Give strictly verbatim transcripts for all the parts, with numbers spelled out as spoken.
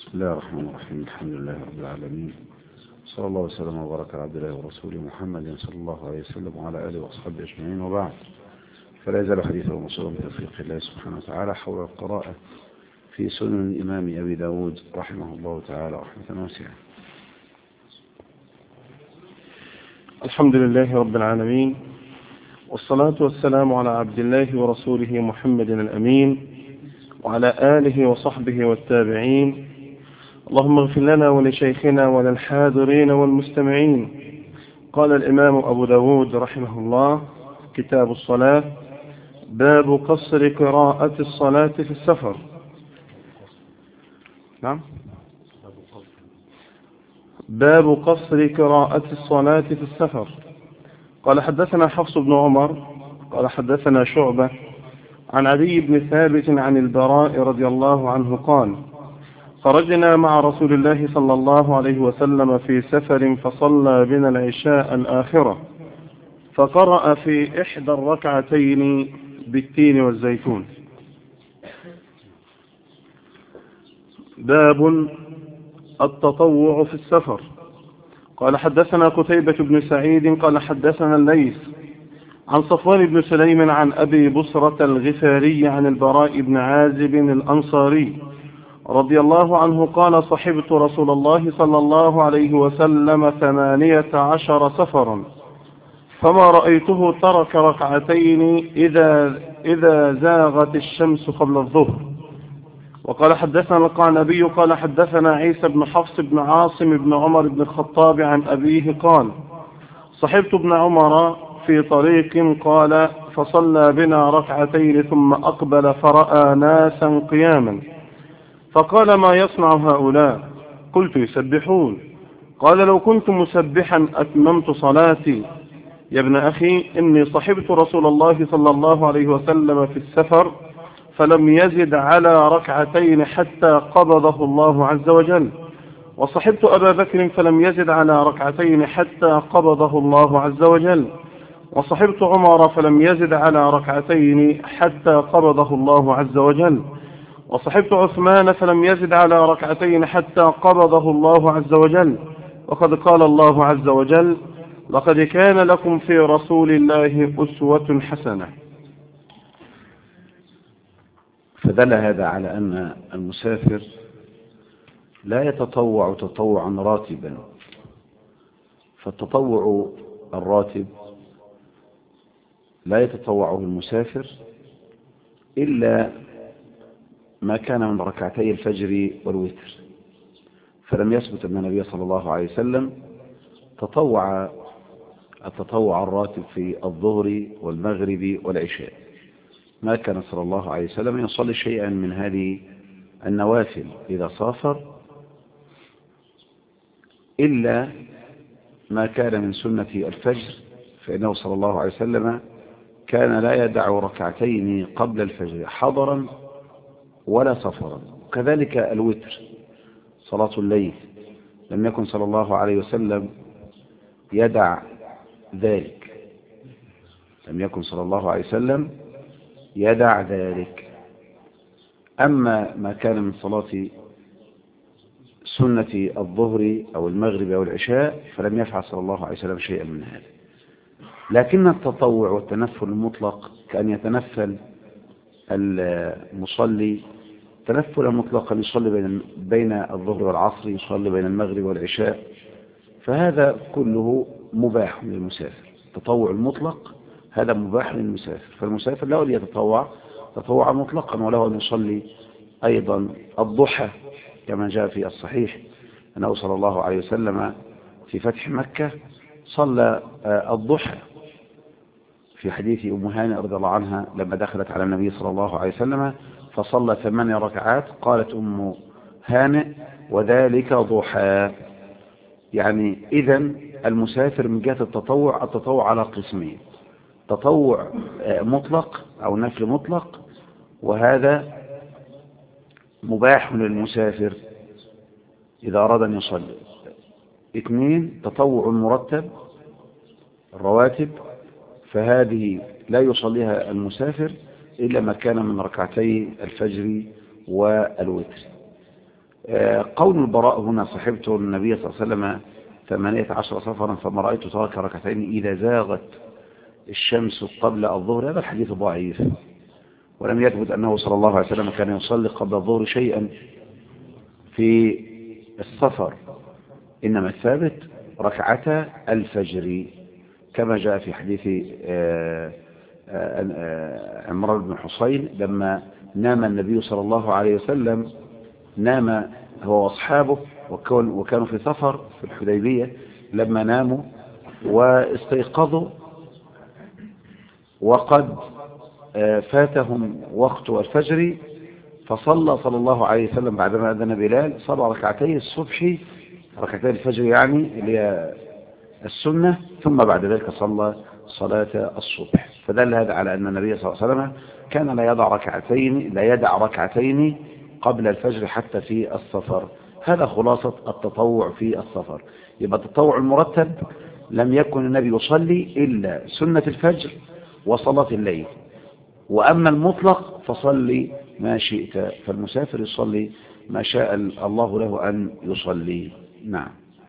بسم الله الرحمن الرحيم. الحمد لله رب العالمين، صلى الله وسلم وبارك على عبد الله ورسوله محمد صلى الله عليه وسلم وعلى آله وأصحابه أجمعين، وبعد. فلا يزال حديثه موصولا بتوفيق الله سبحانه وتعالى حول القراءة في سنن الإمام أبي داود رحمه الله تعالى رحمة واسعة. الحمد لله رب العالمين، والصلاة والسلام على عبد الله ورسوله محمد الأمين وعلى آله وصحبه والتابعين. اللهم اغفر لنا ولشيخنا وللحاضرين والمستمعين. قال الإمام أبو داود رحمه الله: كتاب الصلاة، باب قصر قراءة الصلاة في السفر. نعم، باب قصر قراءة الصلاة في السفر. قال حدثنا حفص بن عمر قال حدثنا شعبة عن عدي بن ثابت عن البراء رضي الله عنه قال: خرجنا مع رسول الله صلى الله عليه وسلم في سفر فصلى بنا العشاء الآخرة، فقرأ في إحدى الركعتين بالتين والزيتون. باب التطوع في السفر. قال حدثنا قتيبة بن سعيد قال حدثنا الليث عن صفوان بن سليم عن أبي بصرة الغفاري عن البراء بن عازب الأنصاري رضي الله عنه قال: صحبت رسول الله صلى الله عليه وسلم ثمانية عشر سفرا، فما رأيته ترك ركعتين إذا, إذا زاغت الشمس قبل الظهر. وقال حدثنا القعنبي قال حدثنا عيسى بن حفص بن عاصم بن عمر بن الخطاب عن أبيه قال: صحبت ابن عمر في طريق قال: فصلى بنا ركعتين ثم أقبل فرأى ناسا قياما، فقال: ما يصنع هؤلاء؟ قلت: يسبحون. قال: لو كنت مسبحا أتممت صلاتي. يا ابن أخي، إني صحبت رسول الله صلى الله عليه وسلم في السفر فلم يزد على ركعتين حتى قبضه الله عز وجل، وصحبت أبا بكر فلم يزد على ركعتين حتى قبضه الله عز وجل، وصحبت عمر فلم يزد على ركعتين حتى قبضه الله عز وجل، وصحبت عثمان فلم يزد على ركعتين حتى قبضه الله عز وجل. وقد قال الله عز وجل: لقد كان لكم في رسول الله أسوة حسنة. فدل هذا على أن المسافر لا يتطوع تطوعا راتبا، فالتطوع الراتب لا يتطوعه المسافر إلا ما كان من ركعتي الفجر والوتر، فلم يثبت أن النبي صلى الله عليه وسلم تطوع التطوع الراتب في الظهر والمغرب والعشاء. ما كان صلى الله عليه وسلم يصلي شيئا من هذه النوافل إذا سافر إلا ما كان من سنة الفجر، فإنه صلى الله عليه وسلم كان لا يدع ركعتين قبل الفجر حضرا ولا سفرا. كذلك الوتر صلاة الليل لم يكن صلى الله عليه وسلم يدع ذلك، لم يكن صلى الله عليه وسلم يدع ذلك. أما ما كان من صلاة سنة الظهر أو المغرب أو العشاء فلم يفعل صلى الله عليه وسلم شيئا من هذا. لكن التطوع والتنفل المطلق كأن يتنفل المصلي تنفلا مطلقا، يصلي بين بين الظهر والعصر، يصلي بين المغرب والعشاء، فهذا كله مباح للمسافر. التطوع المطلق هذا مباح للمسافر، فالمسافر له أن يتطوع تطوعا مطلقا، وله أن يصلي أيضا الضحى كما جاء في الصحيح أنه صلى الله عليه وسلم في فتح مكة صلى الضحى في حديث أم هانئ رضي الله عنها لما دخلت على النبي صلى الله عليه وسلم فصلى ثمان ركعات، قالت أم هانئ: وذلك ضحى. يعني إذن المسافر من جهة التطوع التطوع على قسمين: تطوع مطلق أو نفل مطلق، وهذا مباح للمسافر إذا أراد أن يصلي. اثنين: تطوع مرتب الرواتب، فهذه لا يصليها المسافر إلا ما كان من ركعتي الفجر والوتر. قول البراء هنا صحبت النبي صلى الله عليه وسلم ثمانية عشر سفرا فما رأيت ترك ركعتين إذا زاغت الشمس قبل الظهر، هذا الحديث ضعيف، ولم يثبت أنه صلى الله عليه وسلم كان يصلي قبل الظهر شيئا في السفر، إنما الثابت ركعتا الفجر كما جاء في حديث عمران بن حصين لما نام النبي صلى الله عليه وسلم، نام هو وأصحابه وكانوا في سفر في الحديبية، لما ناموا واستيقظوا وقد فاتهم وقت الفجر، فصلى صلى الله عليه وسلم بعدما أذن بلال صلى ركعتي الصبح، ركعتي الفجر يعني اللي هي السنة، ثم بعد ذلك صلى صلاة الصبح. فدل هذا على أن النبي صلى الله عليه وسلم كان لا يدع ركعتين لا يدع ركعتين قبل الفجر حتى في السفر. هذا خلاصة التطوع في السفر. يبقى التطوع المرتب لم يكن النبي يصلي إلا سنة الفجر وصلاة الليل، وأما المطلق فصلي ما شئت، فالمسافر يصلي ما شاء الله له أن يصلي. نعم.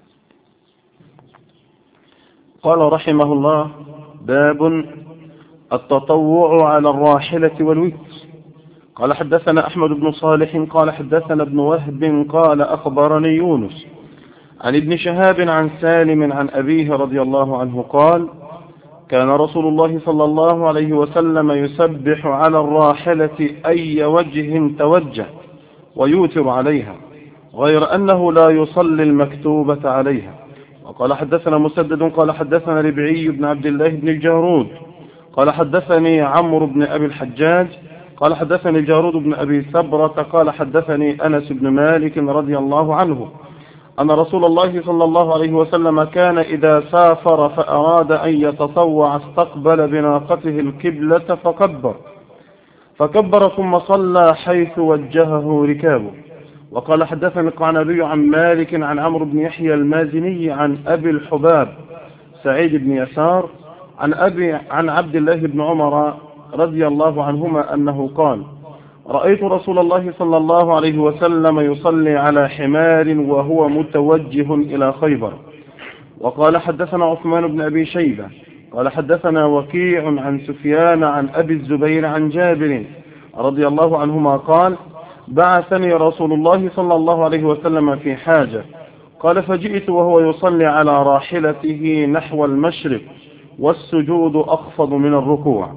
قال رحمه الله: باب التطوع على الراحلة والوتر. قال حدثنا أحمد بن صالح قال حدثنا ابن وهب قال أخبرني يونس عن ابن شهاب عن سالم عن أبيه رضي الله عنه قال: كان رسول الله صلى الله عليه وسلم يسبح على الراحلة أي وجه توجه ويوتر عليها، غير أنه لا يصلي المكتوبة عليها. وقال حدثنا مسدد قال حدثنا ربعي بن عبد الله بن الجارود قال حدثني عمرو بن أبي الحجاج قال حدثني الجارود بن أبي سبرة قال حدثني أنس بن مالك رضي الله عنه أن رسول الله صلى الله عليه وسلم كان إذا سافر فأراد أن يتطوع استقبل بناقته القبلة فكبر فكبر ثم صلى حيث وجهه ركابه. وقال حدثني القعنبي عن مالك عن عمرو بن يحيى المازني عن أبي الحباب سعيد بن يسار عن أبي عن عبد الله بن عمر رضي الله عنهما أنه قال: رأيت رسول الله صلى الله عليه وسلم يصلي على حمار وهو متوجه إلى خيبر. وقال حدثنا عثمان بن أبي شيبة قال حدثنا وكيع عن سفيان عن أبي الزبير عن جابر رضي الله عنهما قال: بعثني رسول الله صلى الله عليه وسلم في حاجة، قال فجئت وهو يصلي على راحلته نحو المشرق والسجود أخفض من الركوع.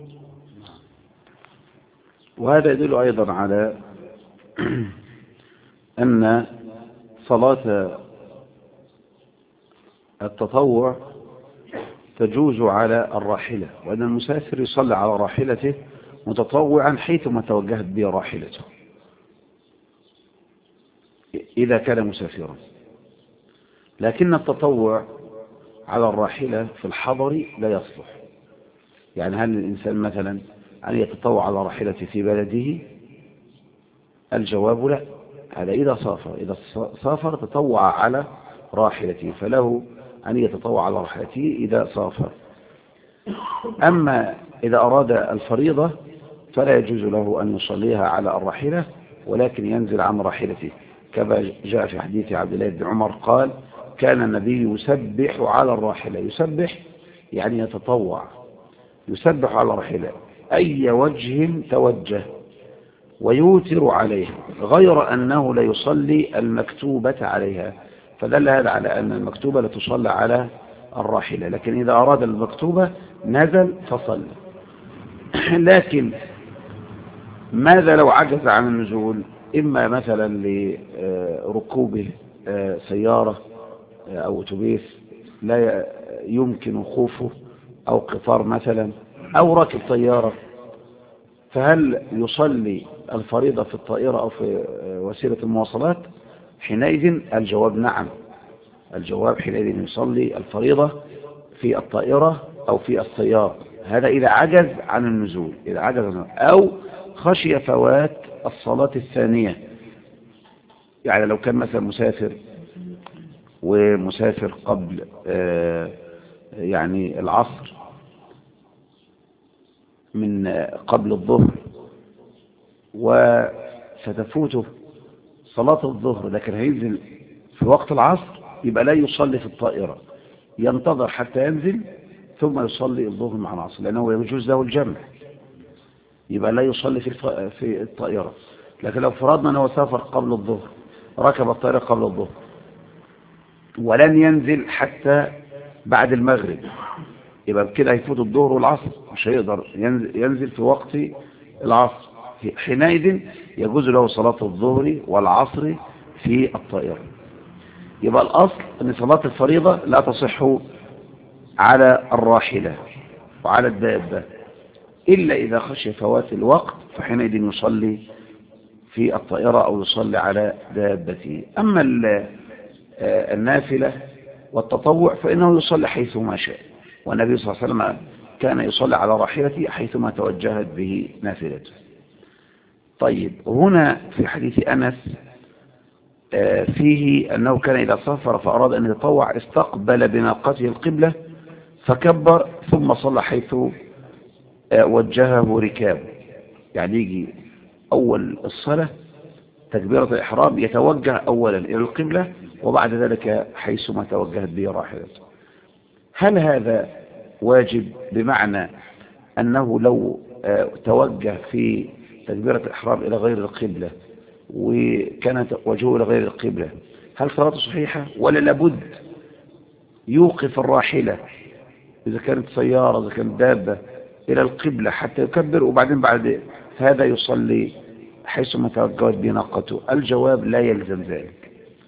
وهذا يدل أيضا على أن صلاة التطوع تجوز على الراحلة، وأن المسافر يصلي على راحلته متطوعا حيثما توجهت به راحلته إذا كان مسافرا. لكن التطوع على الراحلة في الحضر لا يصلح. يعني هل الإنسان مثلا أن يتطوع على راحلته في بلده؟ الجواب لا. هذا إذا سافر إذا سافر تطوع على راحلته، فله أن يتطوع على راحلته إذا سافر. أما إذا أراد الفريضة فلا يجوز له أن يصليها على الراحلة، ولكن ينزل عن راحلته، كما جاء في حديث عبد الله بن عمر قال: كان النبي يسبح على الراحلة. يسبح يعني يتطوع، يسبح على الراحلة أي وجه توجه ويوتر عليها، غير أنه لا يصلي المكتوبة عليها. فدل هذا على أن المكتوبة لا تصلى على الراحلة، لكن إذا أراد المكتوبة نزل فصلى. لكن ماذا لو عجز عن النزول؟ إما مثلا لركوبه سيارة أو أتوبيس لا يمكن خوفه، أو قطار مثلا، أو راكب طيارة، فهل يصلي الفريضة في الطائرة أو في وسيلة المواصلات؟ حينئذ الجواب نعم. الجواب حينئذ يصلي الفريضة في الطائرة أو في السيارة، هذا إذا عجز عن النزول، إذا عجز أو خشي فوات الصلاة الثانية. يعني لو كان مثلا مسافر ومسافر قبل يعني العصر من قبل الظهر وستفوته صلاة الظهر لكن هينزل في وقت العصر يبقى لا يصلي في الطائرة، ينتظر حتى ينزل ثم يصلي الظهر مع العصر، لأنه يجوز له الجمع، يبقى لا يصلي في في الطائرة. لكن لو فرضنا أنه سافر قبل الظهر، ركب الطائرة قبل الظهر ولن ينزل حتى بعد المغرب، يبقى كده هيفوت الظهر والعصر، مش هيقدر ينزل في وقت العصر. حينئذ يجوز له صلاة الظهر والعصر في الطائرة. يبقى الأصل أن صلاة الفريضة لا تصح على الراحلة وعلى الدابة إلا إذا خشي فوات الوقت، فحينئذ يصلي في الطائرة أو يصلي على دابته. أما النافلة والتطوع فإنه يصلي حيثما شاء، والنبي صلى الله عليه وسلم كان يصلي على راحلته حيثما توجهت به نافلته. طيب هنا في حديث أنس فيه أنه كان إذا سافر فأراد أن يتطوع استقبل بناقته القبلة فكبر ثم صلى حيث وجهه ركابه، يعني يجي أول الصلاة تكبيرة الإحرام يتوجه أولا إلى القبلة وبعد ذلك حيثما توجهت به راحلته. هل هذا واجب بمعنى أنه لو توجه في تكبيرة الإحرام إلى غير القبلة وكانت وجهه إلى غير القبلة هل صلاته صحيحة، ولا لابد يوقف الراحلة إذا كانت سيارة إذا كانت دابة إلى القبلة حتى يكبر وبعدين بعد هذا يصلي حيثما توجهت بناقته؟ الجواب لا يلزم ذلك،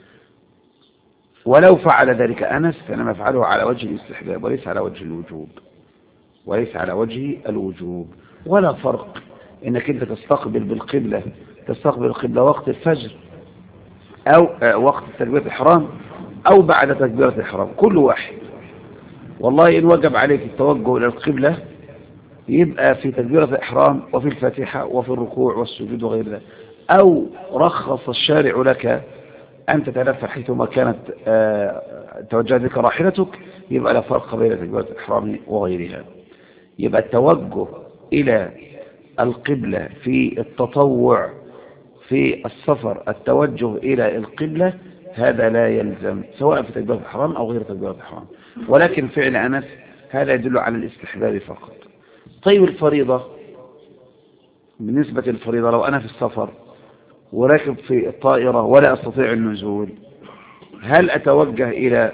ولو فعل ذلك أنس فإنما يفعله على وجه الاستحباب وليس على وجه الوجوب، وليس على وجه الوجوب. ولا فرق إنك أنت تستقبل بالقبلة تستقبل القبلة وقت الفجر أو وقت تكبيرة الإحرام أو بعد تكبيرة الإحرام، كل واحد. والله إن وجب عليك التوجه إلى القبلة يبقى في تكبيرة الإحرام وفي الفاتحة وفي الركوع والسجود وغير ذلك، أو رخص الشارع لك أن تتنفل حيثما كانت توجهت لك راحلتك، يبقى لا فرق بين تكبيرة الإحرام وغيرها. يبقى التوجه إلى القبلة في التطوع في السفر، التوجه إلى القبلة هذا لا يلزم سواء في تكبيرة الإحرام أو غير تكبيرة الإحرام، ولكن فعل أنس هذا يدل على الاستحباب فقط. طيب الفريضة، بالنسبة للفريضة لو أنا في السفر وراكب في الطائرة ولا أستطيع النزول، هل أتوجه إلى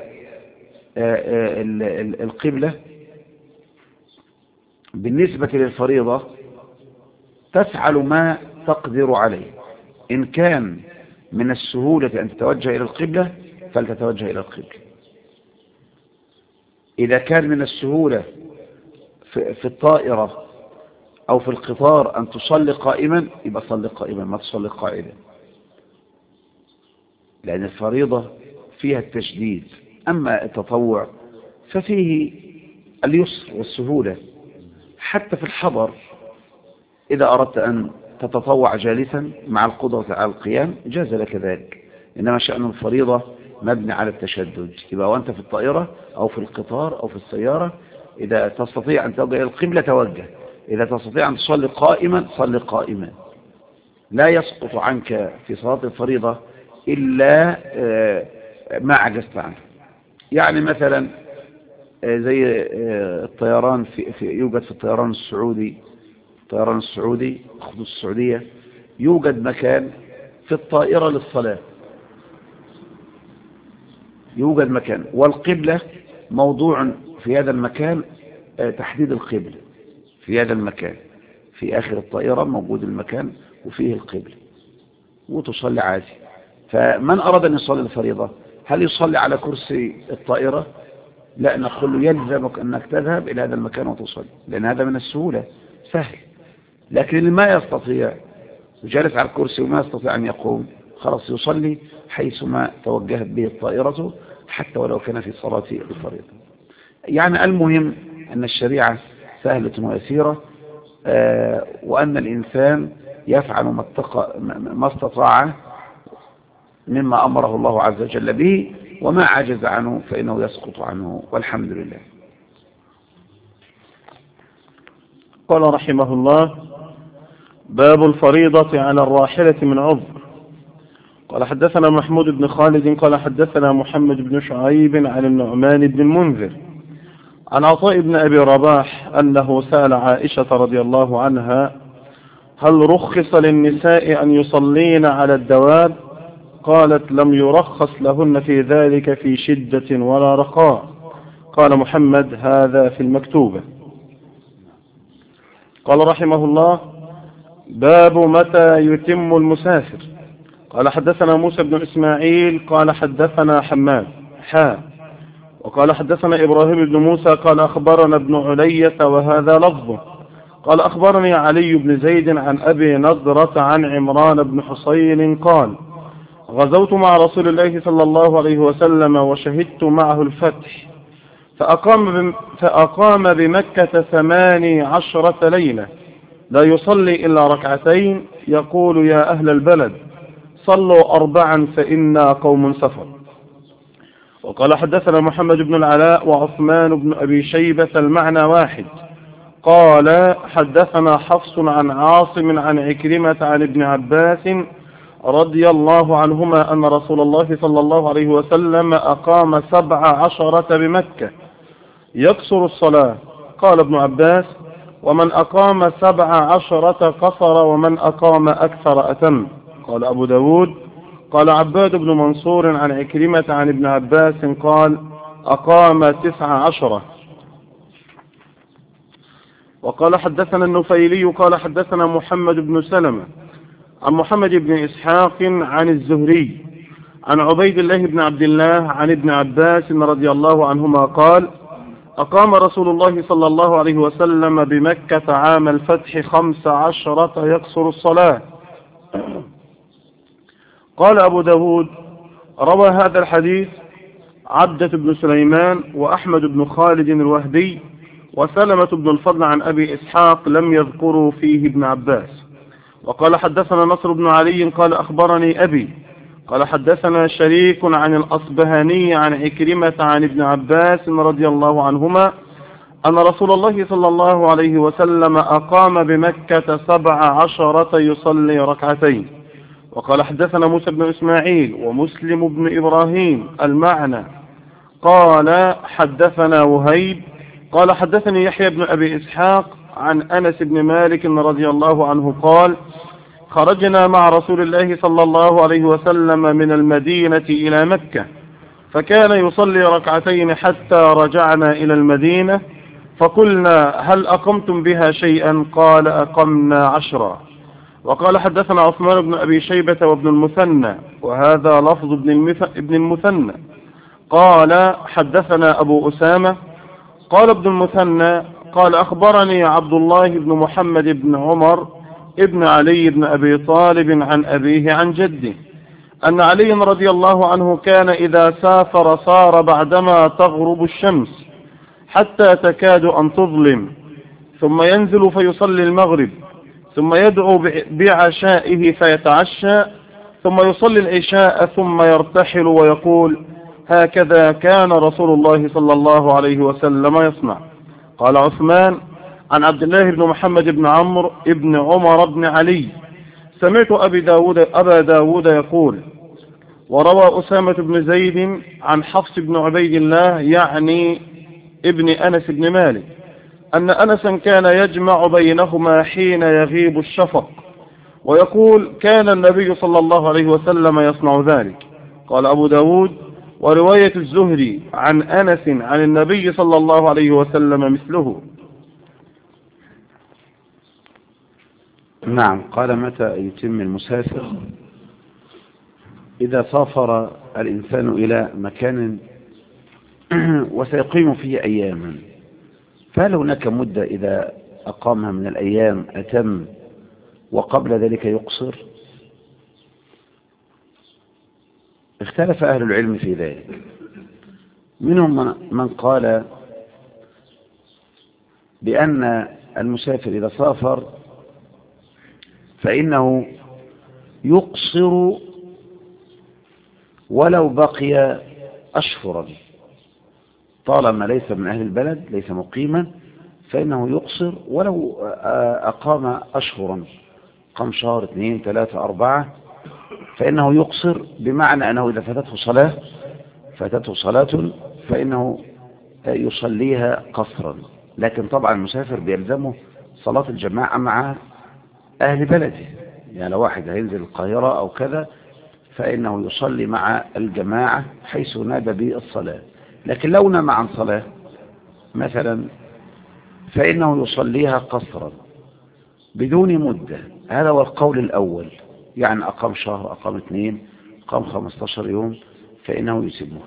القبلة؟ بالنسبة للفريضة تفعل ما تقدر عليه، إن كان من السهولة أن تتوجه إلى القبلة فلتتوجه إلى القبلة، إذا كان من السهولة في الطائرة أو في القطار أن تصلي قائما يبقى صلي قائما ما تصلي قاعدا، لأن الفريضة فيها التشديد. أما التطوع ففيه اليسر والسهولة، حتى في الحضر إذا أردت أن تتطوع جالسا مع القدرة على القيام جاز لك ذلك، إنما شأن الفريضة مبني على التشدد. يبقى وأنت في الطائرة أو في القطار أو في السيارة إذا تستطيع أن توجه إلى القبلة توجه، إذا تستطيع أن تصلي قائما صلي قائما، لا يسقط عنك في صلاة الفريضة إلا ما عجزت عنه. يعني مثلا زي الطيران في, في يوجد في الطيران السعودي الطيران السعودي خطوط السعودية يوجد مكان في الطائرة للصلاة، يوجد مكان والقبلة موضوع في هذا المكان، تحديد القبلة في هذا المكان في آخر الطائرة موجود المكان وفيه القبلة وتصلي عادي. فمن أراد أن يصلي الفريضة هل يصلي على كرسي الطائرة؟ لا، نقول له يلزمك أنك تذهب إلى هذا المكان وتصلي، لأن هذا من السهولة سهل. لكن اللي ما يستطيع جالس على الكرسي وما يستطيع أن يقوم خلاص يصلي حيثما توجهت به الطائرة حتى ولو كان في صلاة الفريضة. يعني المهم أن الشريعة سهلة ويسيرة، آه وأن الإنسان يفعل ما, ما استطاع مما أمره الله عز وجل به، وما عجز عنه فإنه يسقط عنه، والحمد لله. قال رحمه الله: باب الفريضة على الراحلة من عذر. قال حدثنا محمود بن خالد قال حدثنا محمد بن شعيب عن النعمان بن المنذر عن عطاء بن أبي رباح أنه سأل عائشة رضي الله عنها هل رخص للنساء أن يصلين على الدواب؟ قالت لم يرخص لهن في ذلك في شدة ولا رخاء. قال محمد هذا في المكتوبة. قال رحمه الله باب متى يتم المسافر. قال حدثنا موسى بن إسماعيل قال حدثنا حماد حا وقال حدثنا إبراهيم بن موسى قال أخبرنا ابن علية وهذا لفظه قال أخبرني علي بن زيد عن أبي نضرة عن عمران بن حصين قال غزوت مع رسول الله صلى الله عليه وسلم وشهدت معه الفتح فأقام, فأقام بمكة ثماني عشرة ليلة لا يصلي إلا ركعتين يقول يا أهل البلد صلوا أربعا فإنا قوم سفر. وقال حدثنا محمد بن العلاء وعثمان بن أبي شيبة المعنى واحد. قال حدثنا حفص عن عاصم عن عكرمة عن ابن عباس رضي الله عنهما أن رسول الله صلى الله عليه وسلم أقام سبع عشرة بمكة يقصر الصلاة. قال ابن عباس ومن أقام سبع عشرة قصر ومن أقام أكثر أتم. قال أبو داود قال عباد بن منصور عن عكرمة عن ابن عباس قال أقام تسع عشرة. وقال حدثنا النفيلي قال حدثنا محمد بن سلمة عن محمد بن إسحاق عن الزهري عن عبيد الله بن عبد الله عن ابن عباس رضي الله عنهما قال أقام رسول الله صلى الله عليه وسلم بمكة عام الفتح خمس عشرة يقصر الصلاة. قال أبو داود روى هذا الحديث عبدة بن سليمان وأحمد بن خالد الوهدي وسلمة بن الفضل عن أبي إسحاق لم يذكروا فيه ابن عباس. وقال حدثنا نصر بن علي قال أخبرني أبي قال حدثنا شريك عن الأصبهاني عن عكرمة عن ابن عباس رضي الله عنهما أن رسول الله صلى الله عليه وسلم أقام بمكة سبع عشرة يصلي ركعتين. وقال حدثنا موسى بن إسماعيل ومسلم بن إبراهيم المعنى قال حدثنا وهيب قال حدثني يحيى بن أبي إسحاق عن أنس بن مالك رضي الله عنه قال خرجنا مع رسول الله صلى الله عليه وسلم من المدينة إلى مكة فكان يصلي ركعتين حتى رجعنا إلى المدينة فقلنا هل أقمتم بها شيئا؟ قال أقمنا عشرا. وقال حدثنا عثمان بن أبي شيبة وابن المثنى وهذا لفظ ابن المثنى قال حدثنا أبو أسامة قال ابن المثنى قال أخبرني عبد الله بن محمد بن عمر ابن علي بن أبي طالب عن أبيه عن جده أن علي رضي الله عنه كان إذا سافر صار بعدما تغرب الشمس حتى تكاد أن تظلم ثم ينزل فيصلي المغرب ثم يدعو بعشائه فيتعشى ثم يصلي العشاء ثم يرتحل ويقول هكذا كان رسول الله صلى الله عليه وسلم يصنع. قال عثمان عن عبد الله بن محمد بن عمرو بن عمر بن علي سمعت أبي داود أبا داود يقول وروى أسامة بن زيد عن حفص بن عبيد الله يعني ابن أنس بن مالك أن أنسا كان يجمع بينهما حين يغيب الشفق ويقول كان النبي صلى الله عليه وسلم يصنع ذلك. قال أبو داود ورواية الزهري عن أنس عن النبي صلى الله عليه وسلم مثله. نعم. قال متى يتم المسافر؟ إذا سافر الإنسان إلى مكان وسيقيم فيه أياما فهل هناك مدة إذا أقامها من الأيام أتم وقبل ذلك يقصر؟ اختلف أهل العلم في ذلك. منهم من قال بأن المسافر إذا سافر فإنه يقصر ولو بقي أشهرا طالما ليس من أهل البلد ليس مقيما فإنه يقصر ولو أقام أشهرا قام شهر اثنين ثلاثة أربعة فإنه يقصر، بمعنى أنه إذا فاتته صلاة فاتته صلاة فإنه يصليها قصرا. لكن طبعا المسافر بيلزمه صلاة الجماعة مع أهل بلده، يعني لو واحد هينزل القاهرة أو كذا فإنه يصلي مع الجماعة حيث نادى بالصلاة. لكن لو نام عن صلاة مثلا فإنه يصليها قصرا بدون مدة. هذا هو القول الأول، يعني أقام شهر، أقام اثنين، أقام خمستاشر يوم، فإنه يتمها،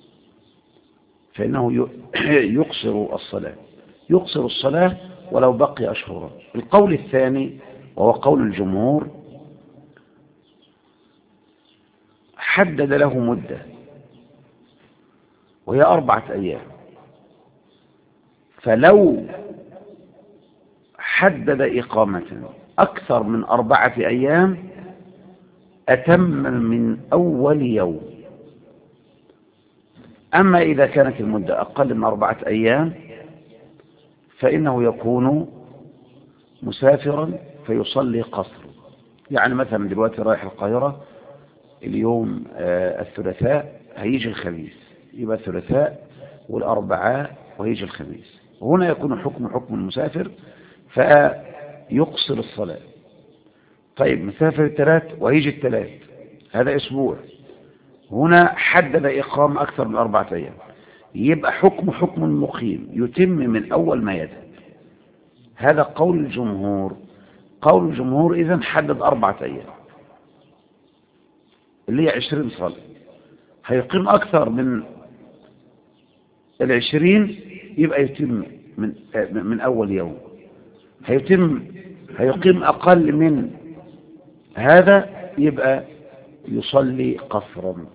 فإنه يقصر الصلاة يقصر الصلاة ولو بقي أشهرا. القول الثاني وهو قول الجمهور حدد له مدة وهي أربعة أيام، فلو حدد إقامة أكثر من أربعة أيام أتم من أول يوم. أما إذا كانت المدة أقل من أربعة أيام فإنه يكون مسافرا فيصلي قصر. يعني مثلا دلوقتي رايح القاهرة اليوم آه الثلاثاء، هيجي الخميس، يبقى الثلاثاء والأربعاء وهيجي الخميس. هنا يكون حكم حكم المسافر فيقصر الصلاة. طيب مسافر الثلاث وهيجي الثلاث، هذا أسبوع، هنا حدد إقامة أكثر من أربعة أيام، يبقى حكم حكم المقيم يتم من أول ما يذهب. هذا قول الجمهور. قول الجمهور إذن حدد أربعة أيام اللي هي عشرين صلاة، هيقيم أكثر من العشرين يبقى يتم من, من أول يوم. هيتم هيقيم أقل من هذا يبقى يصلي قصرا.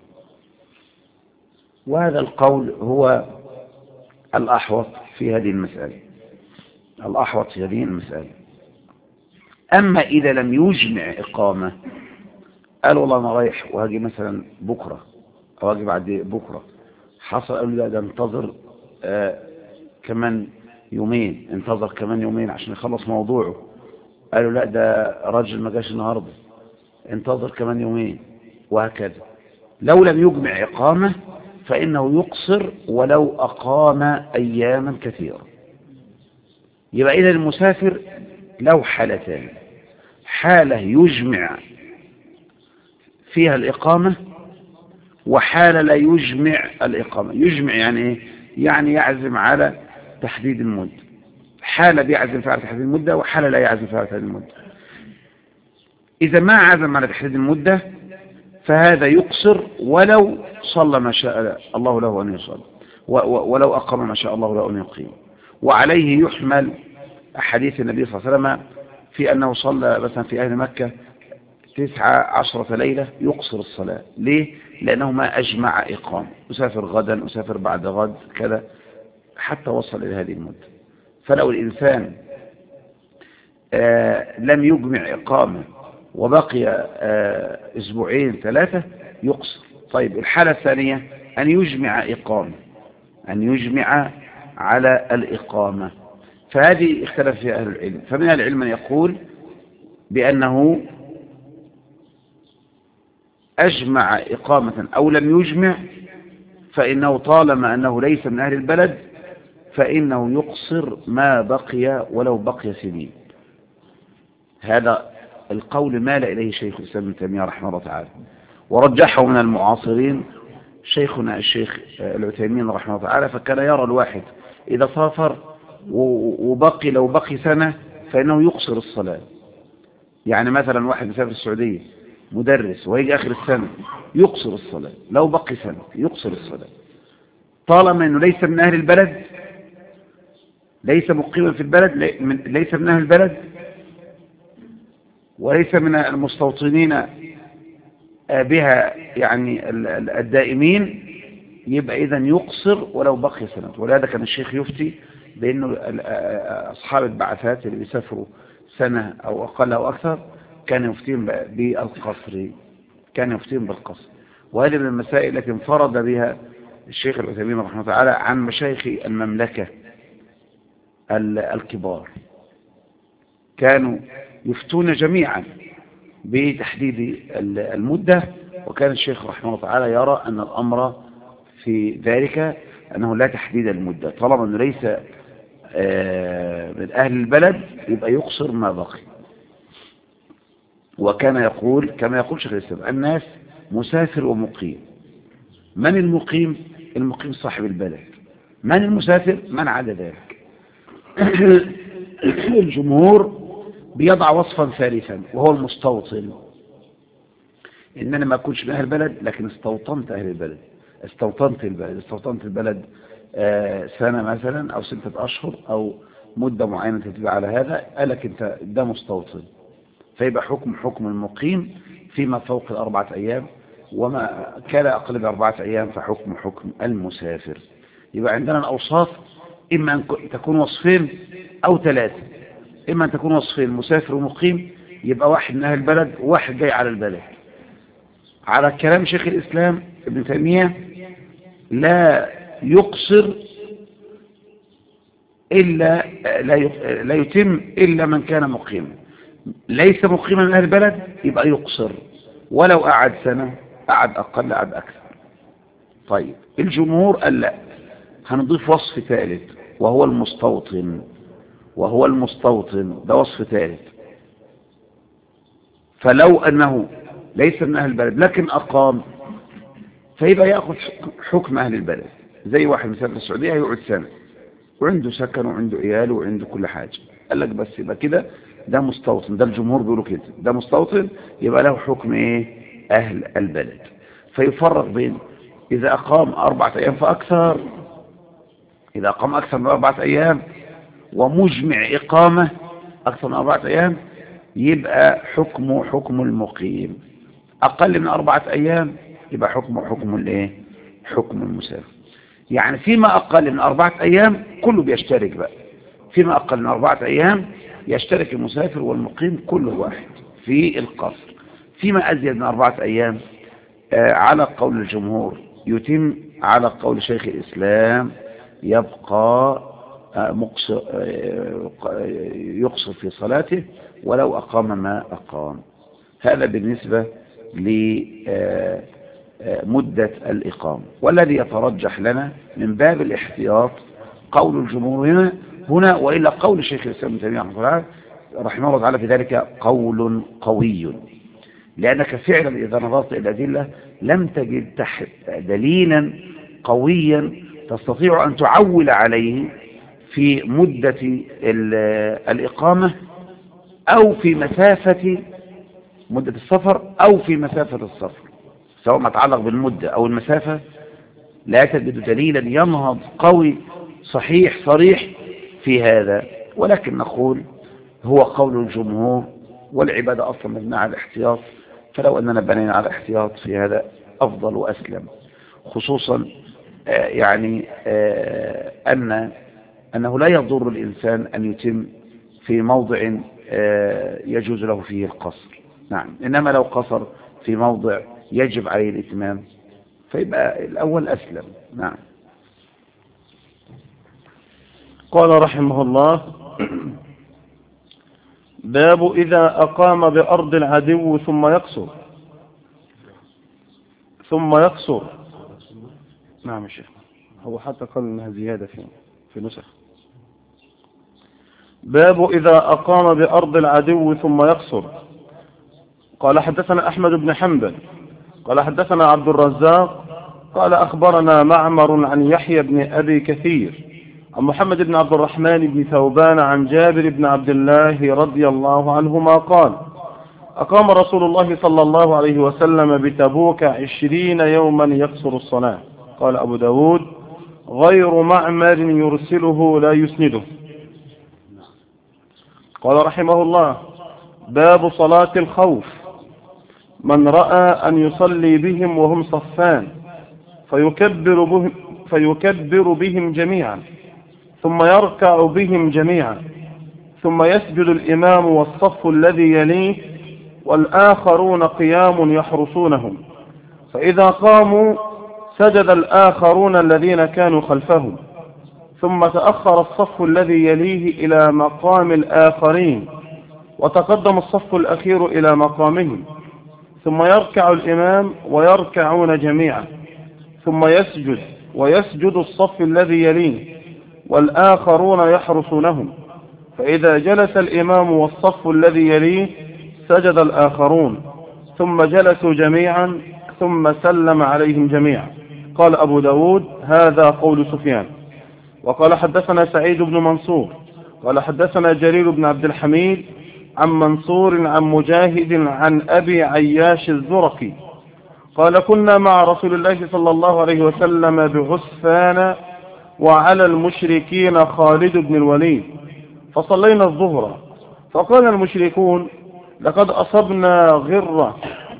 وهذا القول هو الأحوط في هذه المسألة الأحوط في هذه المسألة. أما إذا لم يجمع إقامة، قال والله أنا رايح وهاجي مثلا بكرة أو هاجي بعد بكرة، حصل قالوا لا ده انتظر آه كمان يومين، انتظر كمان يومين عشان يخلص موضوعه. قالوا لا ده راجل ما جاش النهارده، انتظر كمان يومين، وهكذا. لو لم يجمع إقامة فإنه يقصر ولو أقام أياما كثيرة. يبقى إذا المسافر له حالتان: حالة يجمع فيها الإقامة، وحالة لا يجمع الإقامة. يجمع يعني إيه؟ يعني يعزم على تحديد المدة. حالة بيعزم فيها على تحديد المدة، وحالة لا يعزم فيها على تحديد المدة. إذا ما عزم على تحديد المدة فهذا يقصر ولو صلى ما شاء الله له أن يصلي، ولو أقام ما شاء الله له أن يقيم. وعليه يحمل أحاديث النبي صلى الله عليه وسلم في أنه صلى مثلا في أهل مكة تسعة عشرة ليلة يقصر الصلاة. ليه؟ لأنه ما أجمع إقامة، أسافر غدا، أسافر بعد غد، كذا، حتى وصل إلى هذه المدة. فلو الإنسان آه لم يجمع إقامة وبقي آه أسبوعين ثلاثة يقصر. طيب الحالة الثانية أن يجمع إقامة، أن يجمع على الإقامة، فهذه اختلف فيها أهل العلم. فمن أهل العلم من يقول بأنه أجمع إقامة أو لم يجمع فإنه طالما أنه ليس من أهل البلد فإنه يقصر ما بقي ولو بقي سنين. هذا القول مال إليه شيخ الإسلام ابن تيمية رحمه الله تعالى، ورجحه من المعاصرين شيخنا الشيخ العثيمين رحمه الله تعالى. فكان يرى الواحد إذا سافر وبقي لو بقي سنة فإنه يقصر الصلاة. يعني مثلا واحد مسافر السعودية مدرس ويجي آخر السنة يقصر الصلاة، لو بقي سنة يقصر الصلاة، طالما أنه ليس من أهل البلد، ليس مقيما في البلد، ليس من أهل البلد وليس من المستوطنين بها يعني الدائمين، يبقى إذن يقصر ولو بقي سنة. ولهذا كان الشيخ يفتي بأنه أصحاب البعثات اللي بيسافروا سنة أو أقل أو أكثر كان يفتين بالقصر كان يفتين بالقصر. وهذه من المسائل التي انفرد بها الشيخ العثيمين رحمه الله تعالى عن مشايخ المملكة الكبار، كانوا يفتون جميعا بتحديد المدة. وكان الشيخ رحمه الله تعالى يرى أن الأمر في ذلك أنه لا تحديد المدة، طالما أنه ليس من أهل البلد يبقى يقصر ما بقي. وكان يقول كما يقول شيخ الإسلام: الناس مسافر ومقيم. من المقيم؟ المقيم صاحب البلد. من المسافر؟ من عدا ذلك. الجمهور بيضع وصفا ثالثا وهو المستوطن، إن أنا ما أكونش من أهل البلد لكن استوطنت أهل البلد، استوطنت البلد استوطنت البلد آه سنة مثلا أو ستة أشهر أو مدة معينة تتبع على هذا، قالك أنت ده مستوطن، فيبقى حكم حكم المقيم فيما فوق الأربعة أيام، وما كان أقل من أربعة أيام فحكم حكم المسافر. يبقى عندنا الأوصاف إما أن تكون وصفين أو ثلاثة. إما أن تكون وصفين مسافر ومقيم، يبقى واحد من أهل البلد وواحد جاي على البلد. على كلام شيخ الإسلام ابن تيمية لا يقصر إلا لا يتم إلا من كان مقيما. ليس مقيما من أهل البلد يبقى يقصر، ولو قعد سنة قعد أقل قعد أكثر. طيب الجمهور قال لا، هنضيف وصف ثالث وهو المستوطن. وهو المستوطن ده وصف ثالث، فلو أنه ليس من أهل البلد لكن أقام فيبقى يأخذ حكم أهل البلد. زي واحد مسافر السعودية يقعد سنة وعنده سكن وعنده عيال وعنده كل حاجة، قال لك بس يبقى كده ده مستوطن. ده الجمهور بيقولوا كده، ده مستوطن يبقى له حكم إيه؟ أهل البلد. فيفرق بين إذا أقام أربعة أيام فأكثر، إذا أقام أكثر من أربعة أيام ومجمع إقامة أكثر من أربعة أيام يبقى حكمه حكم المقيم. أقل من أربعة أيام يبقى حكمه حكم الإيه؟ حكم المسافر. يعني فيما أقل من أربعة أيام كله بيشترك بقى، فيما أقل من أربعة أيام يشترك المسافر والمقيم كل واحد في القصر. فيما أزيد من أربعة أيام آه على قول الجمهور يتم، على قول شيخ الإسلام يبقى آه مقصر آه يقصر في صلاته ولو أقام ما أقام. هذا بالنسبة لمدة الإقامة. والذي يترجح لنا من باب الاحتياط قول الجمهور هنا, هنا وإلا قول شيخ الإسلام ابن تيمية رحمه الله تعالى في ذلك قول قوي، لأنك فعلا إذا نظرت إلى الأدلة لم تجد تحت دليلا قويا تستطيع أن تعول عليه في مدة الإقامة أو في مسافة مدة السفر أو في مسافة السفر، سواء ما يتعلق بالمدة أو المسافة. لا تجد دليلا ينهض قوي صحيح صريح في هذا، ولكن نقول هو قول الجمهور، والعبادة أصلا مبنية على الاحتياط، فلو أننا بنينا على الاحتياط في هذا أفضل وأسلم، خصوصا آه يعني آه أن أنه لا يضر الإنسان أن يتم في موضع آه يجوز له فيه القصر. نعم، إنما لو قصر في موضع يجب عليه الإتمام فيبقى الأول أسلم. نعم. قال رحمه الله: باب إذا أقام بأرض العدو ثم يقصر ثم يقصر نعم يا شيخ، هو حتى قال إنها زيادة في في نسخ. باب إذا أقام بأرض العدو ثم يقصر. قال حدثنا أحمد بن حنبل قال حدثنا عبد الرزاق قال أخبرنا معمر عن يحيى بن أبي كثير عن محمد بن عبد الرحمن بن ثوبان عن جابر بن عبد الله رضي الله عنهما قال: أقام رسول الله صلى الله عليه وسلم بتبوك عشرين يوما يقصر الصلاة. قال أبو داود: غير معمر يرسله لا يسنده. قال رحمه الله: باب صلاة الخوف. من رأى أن يصلي بهم وهم صفان فيكبر بهم, فيكبر بهم جميعا ثم يركع بهم جميعا ثم يسجد الإمام والصف الذي يليه والآخرون قيام يحرسونهم، فإذا قاموا سجد الآخرون الذين كانوا خلفهم، ثم تأخر الصف الذي يليه إلى مقام الآخرين وتقدم الصف الأخير إلى مقامهم، ثم يركع الإمام ويركعون جميعا، ثم يسجد ويسجد الصف الذي يليه والآخرون يحرسونهم، فإذا جلس الإمام والصف الذي يليه سجد الآخرون، ثم جلسوا جميعا، ثم سلم عليهم جميعا. قال أبو داود هذا قول سفيان. وقال حدثنا سعيد بن منصور قال حدثنا جرير بن عبد الحميد عن منصور عن مجاهد عن أبي عياش الزرقي قال كنا مع رسول الله صلى الله عليه وسلم بعسفان وعلى المشركين خالد بن الوليد، فصلينا الظهر، فقال المشركون لقد أصبنا غرة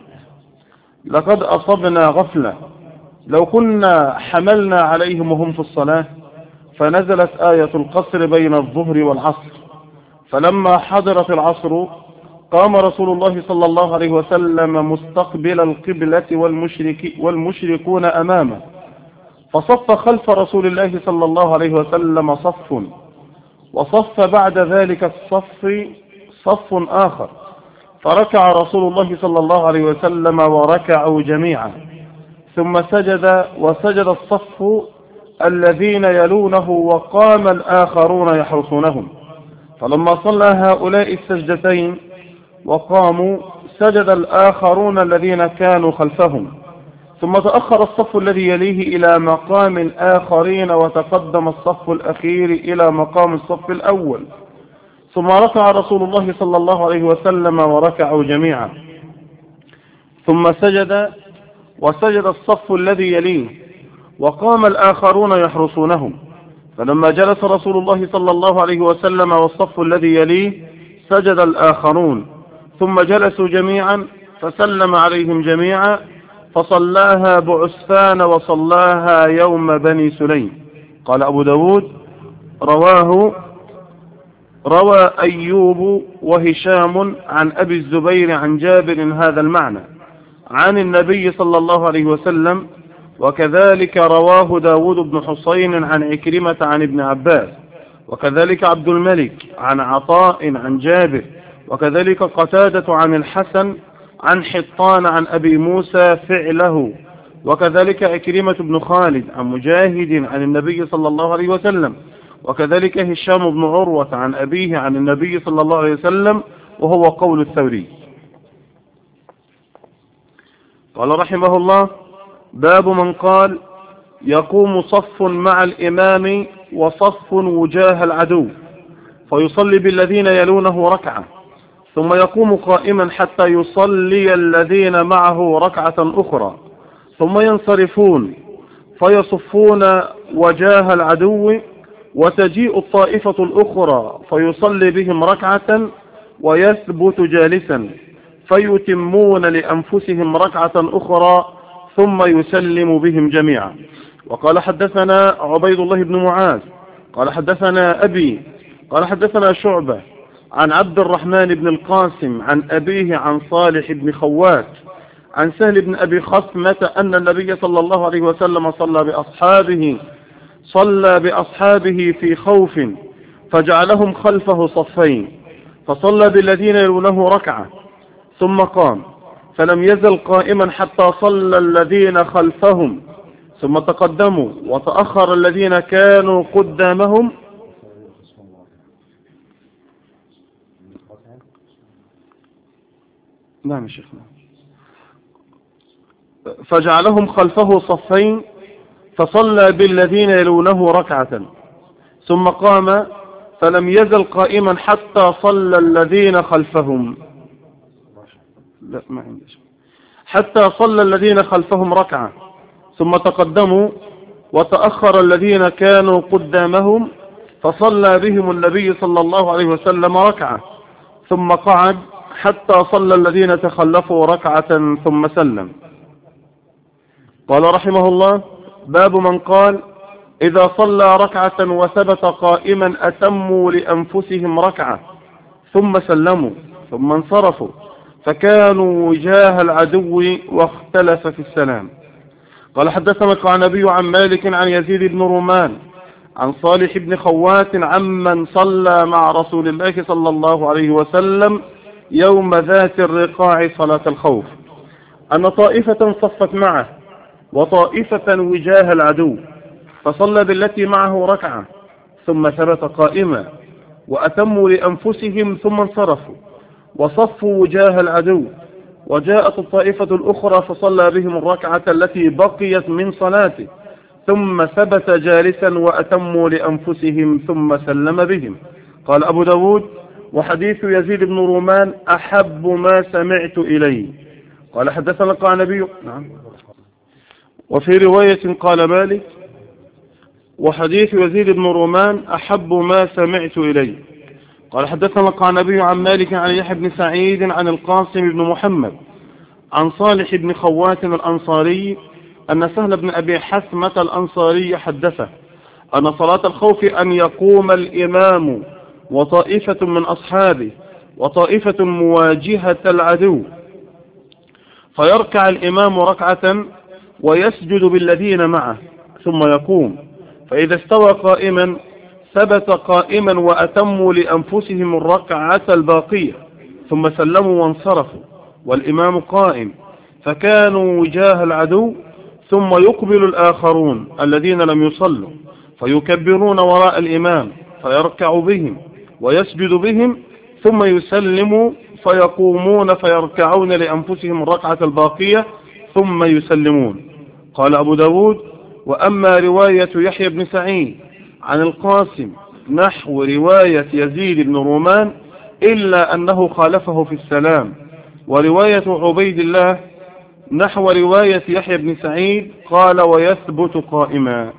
لقد أصبنا غفلة، لو كنا حملنا عليهم وهم في الصلاة. فنزلت آية القصر بين الظهر والعصر، فلما حضرت العصر قام رسول الله صلى الله عليه وسلم مستقبل القبلة والمشرك والمشركون أمامه، فصف خلف رسول الله صلى الله عليه وسلم صف، وصف بعد ذلك الصف صف آخر، فركع رسول الله صلى الله عليه وسلم وركعوا جميعا، ثم سجد وسجد الصف الذين يلونه، وقام الآخرون يحرسونهم، فلما صلى هؤلاء السجدتين وقاموا سجد الآخرون الذين كانوا خلفهم، ثم تأخر الصف الذي يليه إلى مقام الآخرين، وتقدم الصف الأخير إلى مقام الصف الأول، ثم ركع رسول الله صلى الله عليه وسلم وركعوا جميعا، ثم سجد وسجد الصف الذي يليه، وقام الآخرون يحرسونهم، فلما جلس رسول الله صلى الله عليه وسلم والصف الذي يليه سجد الآخرون، ثم جلسوا جميعا، فسلم عليهم جميعا، فصلاها بعسفان وصلاها يوم بني سليم. قال أبو داود رواه روى أيوب وهشام عن أبي الزبير عن جابر هذا المعنى عن النبي صلى الله عليه وسلم، وكذلك رواه داود بن حسين عن عكرمة عن ابن عباس، وكذلك عبد الملك عن عطاء عن جابر، وكذلك قتادة عن الحسن عن حطان عن أبي موسى فعله، وكذلك عكرمة بن خالد عن مجاهد عن النبي صلى الله عليه وسلم، وكذلك هشام بن عروة عن أبيه عن النبي صلى الله عليه وسلم، وهو قول الثوري. قال رحمه الله باب من قال يقوم صف مع الإمام وصف وجاه العدو، فيصلي بالذين يلونه ركعة، ثم يقوم قائما حتى يصلي الذين معه ركعة أخرى، ثم ينصرفون فيصفون وجاه العدو، وتجيء الطائفة الأخرى فيصلي بهم ركعة ويثبت جالسا، فيتمون لأنفسهم ركعة أخرى ثم يسلم بهم جميعا. وقال حدثنا عبيد الله بن معاذ قال حدثنا أبي قال حدثنا شعبة عن عبد الرحمن بن القاسم عن أبيه عن صالح بن خوات عن سهل بن أبي خصمة أن النبي صلى الله عليه وسلم صلى بأصحابه صلى بأصحابه في خوف، فجعلهم خلفه صفين، فصلى بالذين يلونه ركعة، ثم قام، فلم يزل قائما حتى صلى الذين خلفهم، ثم تقدموا وتأخر الذين كانوا قدامهم، نعم شيخنا، فجعلهم خلفه صفين، فصلى بالذين يلونه ركعة، ثم قام، فلم يزل قائما حتى صلى الذين خلفهم لا ما عندي حتى صلى الذين خلفهم ركعة، ثم تقدموا وتأخر الذين كانوا قدامهم، فصلى بهم النبي صلى الله عليه وسلم ركعة، ثم قعد حتى صلى الذين تخلفوا ركعة ثم سلم. قال رحمه الله باب من قال إذا صلى ركعة وثبت قائما أتموا لأنفسهم ركعة ثم سلموا ثم انصرفوا، فكانوا وجاه العدو واختلف في السلام. قال حدثنا القعنبي عن مالك عن يزيد بن رومان عن صالح بن خوات عمن صلى مع رسول الله صلى الله عليه وسلم يوم ذات الرقاع صلاة الخوف أن طائفة صفت معه وطائفة وجاه العدو، فصلى بالتي معه ركعة ثم ثبت قائما، وأتموا لأنفسهم ثم انصرفوا وصفوا وجاه العدو، وجاءت الطائفة الأخرى فصلى بهم الركعة التي بقيت من صلاته، ثم ثبت جالسا وأتموا لأنفسهم ثم سلم بهم. قال أبو داود: وحديث يزيد بن رومان أحب ما سمعت إليه. قال حدثنا القعنبي. نعم. وفي رواية قال مالك: وحديث يزيد بن رومان أحب ما سمعت إليه. قال حدثنا القعنبي عن مالك عن يحيى بن سعيد عن القاسم بن محمد عن صالح بن خوات الأنصاري أن سهل بن أبي حثمة الأنصاري حدثه أن صلاة الخوف أن يقوم الإمام وطائفة من أصحابه وطائفة مواجهة العدو، فيركع الإمام ركعة ويسجد بالذين معه ثم يقوم، فإذا استوى قائما ثبت قائما وأتموا لأنفسهم الركعة الباقية ثم سلموا وانصرفوا والإمام قائم، فكانوا وجاه العدو، ثم يقبل الآخرون الذين لم يصلوا فيكبرون وراء الإمام فيركع بهم ويسجد بهم ثم يسلموا فيقومون فيركعون لأنفسهم الركعة الباقية ثم يسلمون. قال أبو داود: وأما رواية يحيى بن سعيد عن القاسم نحو رواية يزيد بن رومان إلا أنه خالفه في السلام، ورواية عبيد الله نحو رواية يحيى بن سعيد قال ويثبت قائما.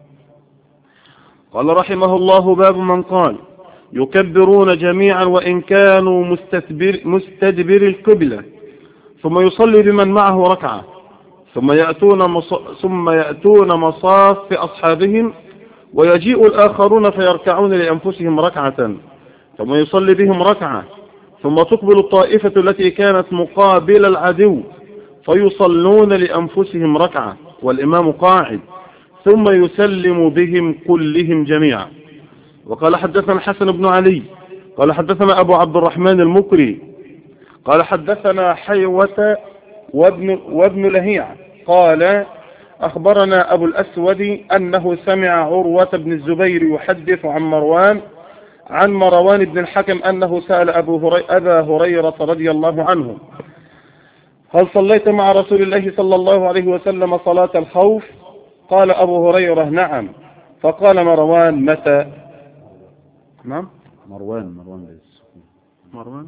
قال رحمه الله: باب من قال يكبرون جميعا وإن كانوا مستدبر, مستدبر القبلة، ثم يصلي بمن معه ركعة، ثم يأتون, مص... ثم يأتون مصاف أصحابهم ويجيء الآخرون فيركعون لأنفسهم ركعة، ثم يصلي بهم ركعة، ثم تقبل الطائفة التي كانت مقابل العدو فيصلون لأنفسهم ركعة والإمام قاعد، ثم يسلم بهم كلهم جميعا. وقال حدثنا الحسن بن علي قال حدثنا أبو عبد الرحمن المكري قال حدثنا حيوة وابن, وابن لهيع قال أخبرنا أبو الأسود أنه سمع عروة بن الزبير يحدث عن مروان عن مروان بن الحكم أنه سأل أبو هري... أبا هريرة رضي الله عنه: هل صليت مع رسول الله صلى الله عليه وسلم صلاة الخوف؟ قال أبو هريرة: نعم. فقال مروان: متى؟ نعم مروان مروان مروان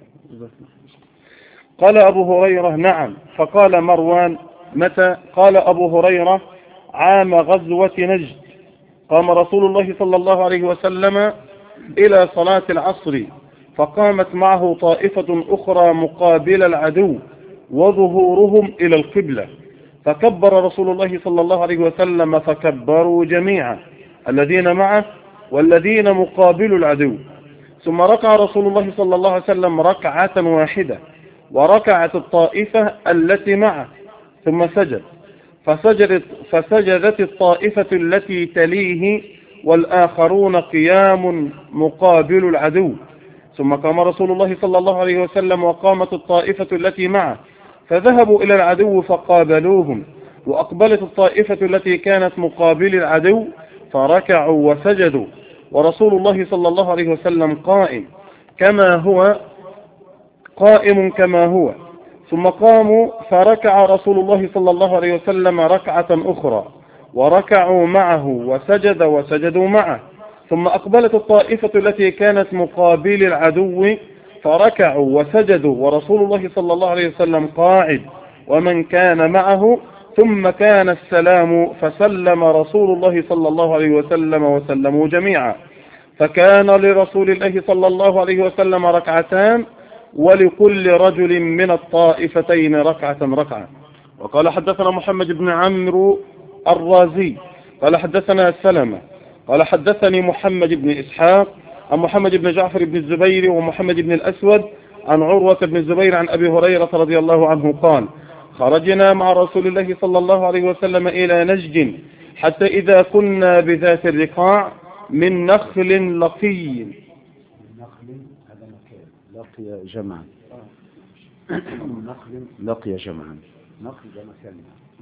قال أبو هريرة: نعم. فقال مروان: متى؟ قال أبو هريرة: عام غزوة نجد، قام رسول الله صلى الله عليه وسلم إلى صلاة العصر، فقامت معه طائفة أخرى مقابل العدو وظهورهم إلى القبلة، فكبر رسول الله صلى الله عليه وسلم فكبروا جميعا الذين معه والذين مقابل العدو، ثم ركع رسول الله صلى الله عليه وسلم ركعة واحدة وركعت الطائفة التي معه ثم سجد، فسجدت, فسجدت الطائفة التي تليه والآخرون قيام مقابل العدو، ثم قام رسول الله صلى الله عليه وسلم وقامت الطائفة التي معه فذهبوا إلى العدو فقابلوهم، وأقبلت الطائفة التي كانت مقابل العدو فركعوا وسجدوا، ورسول الله صلى الله عليه وسلم قائم كما هو قائم كما هو، ثم قاموا فركع رسول الله صلى الله عليه وسلم ركعة أخرى وركعوا معه وسجد وسجدوا معه، ثم أقبلت الطائفة التي كانت مقابل العدو فركعوا وسجدوا، ورسول الله صلى الله عليه وسلم قاعد ومن كان معه، ثم كان السلام فسلم رسول الله صلى الله عليه وسلم وسلموا جميعا، فكان لرسول الله صلى الله عليه وسلم ركعتان ولكل رجل من الطائفتين ركعة ركعة. وقال حدثنا محمد بن عمرو الرازي قال حدثنا سلمة قال حدثني محمد بن إسحاق عن محمد بن جعفر بن الزبير ومحمد بن الأسود عن عروة بن الزبير عن أبي هريرة رضي الله عنه قال: خرجنا مع رسول الله صلى الله عليه وسلم إلى نجد حتى إذا كنا بذات الرقاع من نخل لقي. نخل هذا مكان لقي جمعا. نخل لقي جمعا. نخل ده مكان.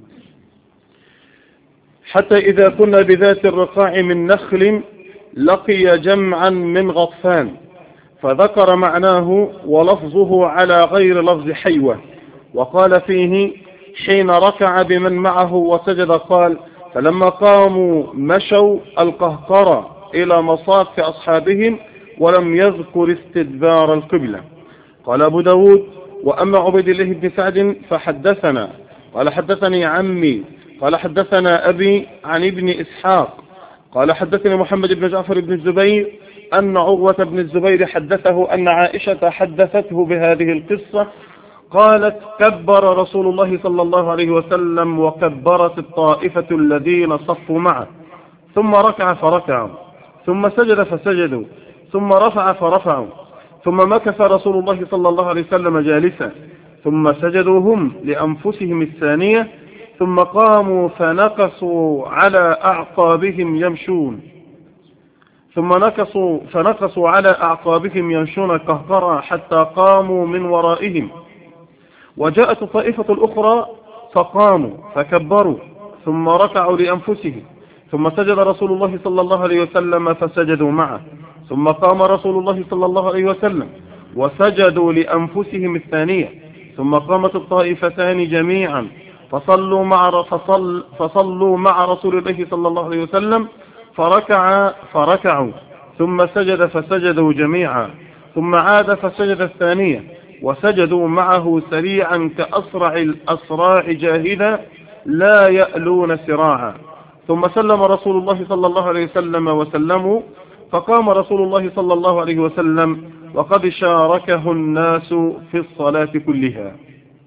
حتى إذا كنا بذات الرقاع من نخل لقي جمعا من غطفان، فذكر معناه ولفظه على غير لفظ حيوة. وقال فيه حين ركع بمن معه وسجد قال فلما قاموا مشوا القهقرة إلى مصاف أصحابهم ولم يذكر استدبار القبلة. قال أبو داود وأما عبيد الله بن سعد فحدثنا قال حدثني عمي قال حدثنا أبي عن ابن إسحاق قال حدثني محمد بن جعفر بن الزبير أن عروة بن الزبير حدثه أن عائشة حدثته بهذه القصة قالت كبر رسول الله صلى الله عليه وسلم وكبرت الطائفة الذين صفوا معه، ثم ركع فركعوا، ثم سجد فسجدوا، ثم رفع فرفعوا، ثم مكث رسول الله صلى الله عليه وسلم جالسا، ثم سجدوا هم لأنفسهم الثانية، ثم قاموا فنكصوا على أعقابهم يمشون ثم نكصوا فنكصوا على أعقابهم يمشون القهقرة حتى قاموا من ورائهم. وجاءت الطائفة الأخرى فقاموا فكبروا ثم ركعوا لأنفسهم، ثم سجد رسول الله صلى الله عليه وسلم فسجدوا معه، ثم قام رسول الله صلى الله عليه وسلم وسجدوا لأنفسهم الثانية، ثم قامت الطائفتان جميعا فصلوا مع فصل فصلوا مع رسول الله صلى الله عليه وسلم فركع فركعوا، ثم سجد فسجدوا جميعا، ثم عاد فسجد الثانية وسجدوا معه سريعا كأسرع الأسراع جاهدا لا يألون سراعا. ثم سلم رسول الله صلى الله عليه وسلم وسلموا، فقام رسول الله صلى الله عليه وسلم وقد شاركه الناس في الصلاة كلها.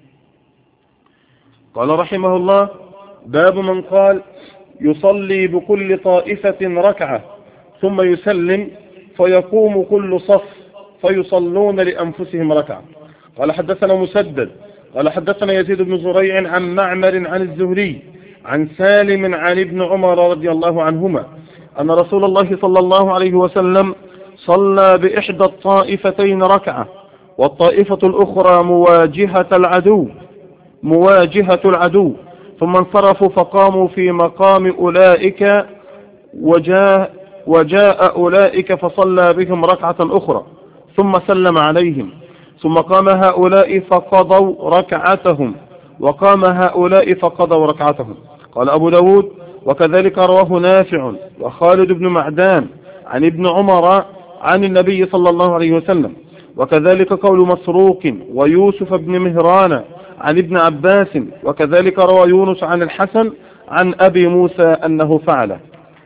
قال رحمه الله باب من قال يصلي بكل طائفة ركعة ثم يسلم فيقوم كل صف فيصلون لأنفسهم ركعة. قال حدثنا مسدد قال حدثنا يزيد بن زريع عن معمر عن الزهري عن سالم عن ابن عمر رضي الله عنهما أن رسول الله صلى الله عليه وسلم صلى بإحدى الطائفتين ركعة والطائفة الأخرى مواجهة العدو مواجهة العدو ثم انصرفوا فقاموا في مقام أولئك وجاء, وجاء أولئك فصلى بهم ركعة أخرى ثم سلم عليهم، ثم قام هؤلاء فقضوا ركعتهم وقام هؤلاء فقضوا ركعتهم. قال أبو داود وكذلك رواه نافع وخالد بن معدان عن ابن عمر عن النبي صلى الله عليه وسلم، وكذلك قول مسروق ويوسف بن مهران عن ابن عباس، وكذلك روى يونس عن الحسن عن أبي موسى أنه فعل.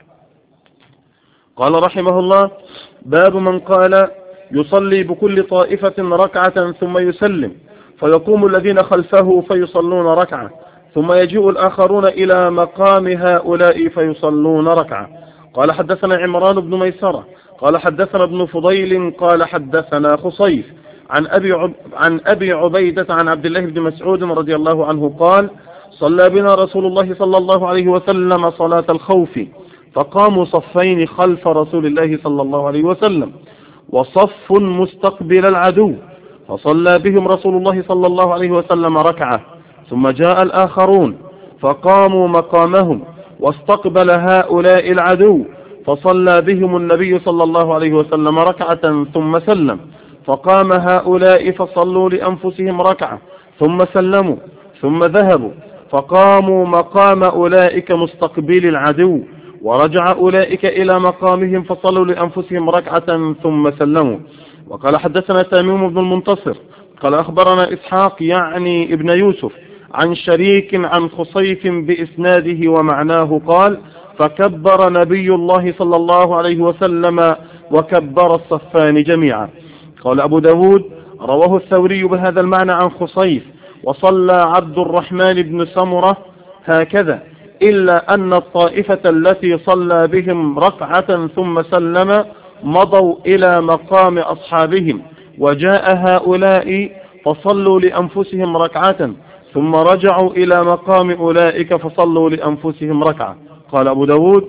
قال رحمه الله باب من قال يصلي بكل طائفة ركعة ثم يسلم فيقوم الذين خلفه فيصلون ركعة ثم يجيء الآخرون إلى مقام هؤلاء فيصلون ركعة. قال حدثنا عمران بن ميسرة قال حدثنا ابن فضيل قال حدثنا خصيف عن أبي, عب عن أبي عبيدة عن عبد الله بن مسعود رضي الله عنه قال صلى بنا رسول الله صلى الله عليه وسلم صلاة الخوف فقاموا صفين خلف رسول الله صلى الله عليه وسلم وصف مستقبل العدو فصلى بهم رسول الله صلى الله عليه وسلم ركعة، ثم جاء الآخرون فقاموا مقامهم واستقبل هؤلاء العدو فصلى بهم النبي صلى الله عليه وسلم ركعة ثم سلم، فقام هؤلاء فصلوا لأنفسهم ركعة ثم سلموا، ثم ذهبوا فقاموا مقام أولئك مستقبل العدو، ورجع أولئك إلى مقامهم فصلوا لأنفسهم ركعة ثم سلموا. وقال حدثنا تميم بن المنتصر قال أخبرنا إسحاق يعني ابن يوسف عن شريك عن خصيف بإسناده ومعناه قال فكبر نبي الله صلى الله عليه وسلم وكبر الصفان جميعا. قال أبو داود رواه الثوري بهذا المعنى عن خصيف وصلى عبد الرحمن بن سمرة هكذا، إلا أن الطائفة التي صلى بهم ركعة ثم سلم مضوا إلى مقام أصحابهم، وجاء هؤلاء فصلوا لأنفسهم ركعة ثم رجعوا إلى مقام أولئك فصلوا لأنفسهم ركعة. قال أبو داود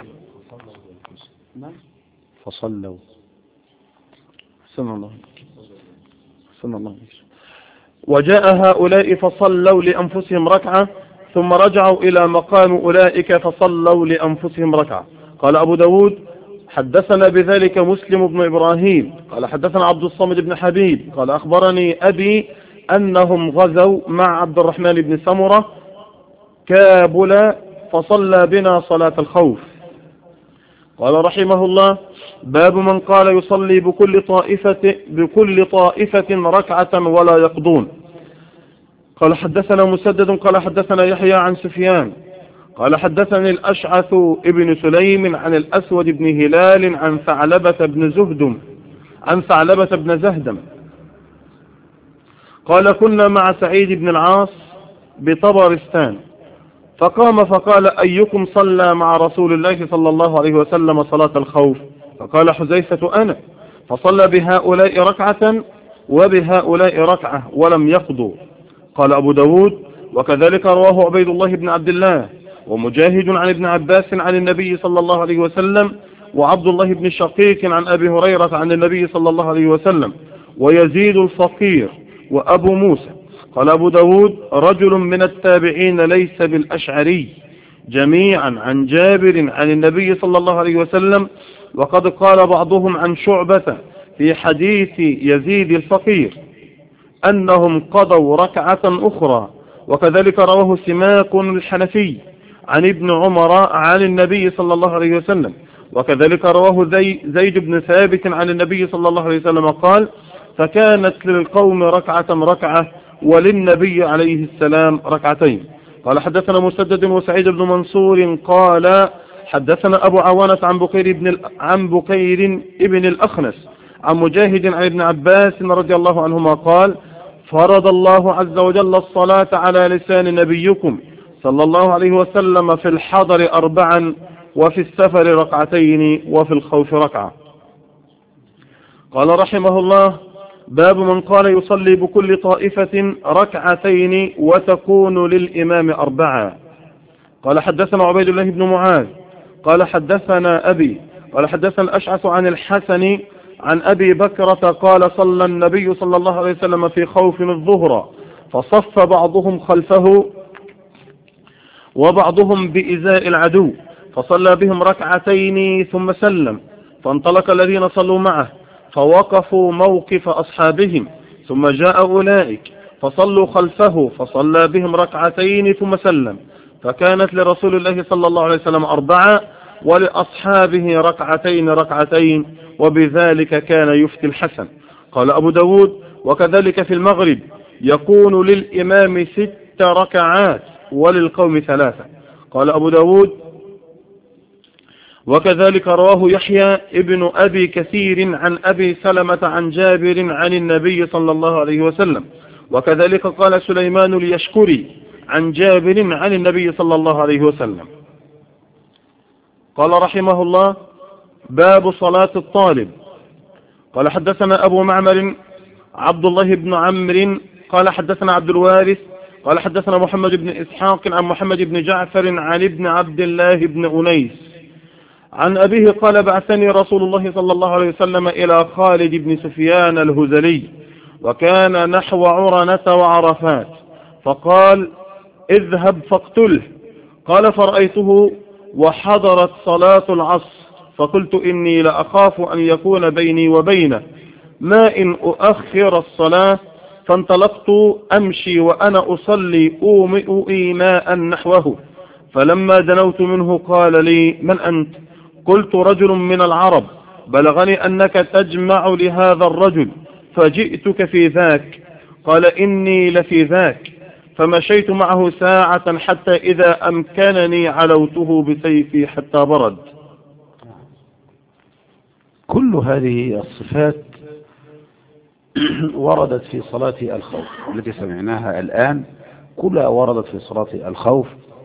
فصلوا سن الله سن الله وجاء هؤلاء فصلوا لأنفسهم ركعة ثم رجعوا إلى مقام أولئك فصلوا لأنفسهم ركعة. قال أبو داود حدثنا بذلك مسلم بن إبراهيم قال حدثنا عبد الصمد بن حبيب قال أخبرني أبي أنهم غزوا مع عبد الرحمن بن سمرة كابل فصلى بنا صلاة الخوف. قال رحمه الله باب من قال يصلي بكل طائفة, بكل طائفة ركعة ولا يقضون. قال حدثنا مسدد قال حدثنا يحيى عن سفيان قال حدثني الأشعث ابن سليم عن الأسود بن هلال عن ثعلبة بن زهدم عن ثعلبة بن زهدم قال كنا مع سعيد بن العاص بطبرستان فقام فقال أيكم صلى مع رسول الله صلى الله عليه وسلم صلاة الخوف؟ فقال حذيفة أنا، فصلى بهؤلاء ركعة وبهؤلاء ركعة ولم يقضوا. قال أبو داود وكذلك رواه عبيد الله بن عبد الله ومجاهد عن ابن عباس عن النبي صلى الله عليه وسلم وعبد الله بن شقيق عن أبي هريرة عن النبي صلى الله عليه وسلم ويزيد الفقير وأبو موسى. قال أبو داود رجل من التابعين ليس بالأشعري جميعا عن جابر عن النبي صلى الله عليه وسلم. وقد قال بعضهم عن شعبة في حديث يزيد الفقير أنهم قضوا ركعة أخرى. وكذلك رواه سماك الحنفي عن ابن عمر عن النبي صلى الله عليه وسلم. وكذلك رواه زي زيد بن ثابت عن النبي صلى الله عليه وسلم قال فكانت للقوم ركعة ركعة وللنبي عليه السلام ركعتين. قال حدثنا مسدد وسعيد بن منصور قال حدثنا أبو عوانة عن بكير بن عن بكير ابن الأخنس عن مجاهد عن ابن عباس رضي الله عنهما قال فرض الله عز وجل الصلاة على لسان نبيكم صلى الله عليه وسلم في الحضر أربعا وفي السفر ركعتين وفي الخوف ركعة. قال رحمه الله باب من قال يصلي بكل طائفة ركعتين وتكون للإمام أربعة. قال حدثنا عبيد الله بن معاذ قال حدثنا أبي قال حدثنا الأشعث عن الحسن عن أبي بكرة قال صلى النبي صلى الله عليه وسلم في خوف الظهر فصف بعضهم خلفه وبعضهم بإزاء العدو فصلى بهم ركعتين ثم سلم. فانطلق الذين صلوا معه فوقفوا موقف أصحابهم ثم جاء أولئك فصلوا خلفه فصلى بهم ركعتين ثم سلم. فكانت لرسول الله صلى الله عليه وسلم أربعة ولأصحابه ركعتين ركعتين وبذلك كان يفتي الحسن. قال أبو داود وكذلك في المغرب يكون للإمام ست ركعات وللقوم ثلاثة. قال أبو داود وكذلك رواه يحيى ابن أبي كثير عن أبي سلمة عن جابر عن النبي صلى الله عليه وسلم. وكذلك قال سليمان اليشكري عن جابر عن النبي صلى الله عليه وسلم. قال رحمه الله باب صلاة الطالب. قال حدثنا أبو معمر عبد الله بن عمرو قال حدثنا عبد الوارث قال حدثنا محمد بن إسحاق عن محمد بن جعفر عن ابن عبد الله بن أنيس عن أبيه قال بعثني رسول الله صلى الله عليه وسلم إلى خالد بن سفيان الهذلي وكان نحو عرنة وعرفات فقال اذهب فاقتله. قال فرأيته وحضرت صلاة العصر فقلت إني لأخاف أن يكون بيني وبينه ما إن أؤخر الصلاة فانطلقت أمشي وأنا أصلي أومئ إيماء نحوه فلما دنوت منه قال لي من أنت؟ قلت رجل من العرب بلغني أنك تجمع لهذا الرجل فجئتك في ذاك. قال إني لفي ذاك فمشيت معه ساعة حتى إذا أمكنني علوته بسيفي حتى برد. كل هذه الصفات وردت في صلاة الخوف التي سمعناها الآن كلها وردت في صلاة الخوف.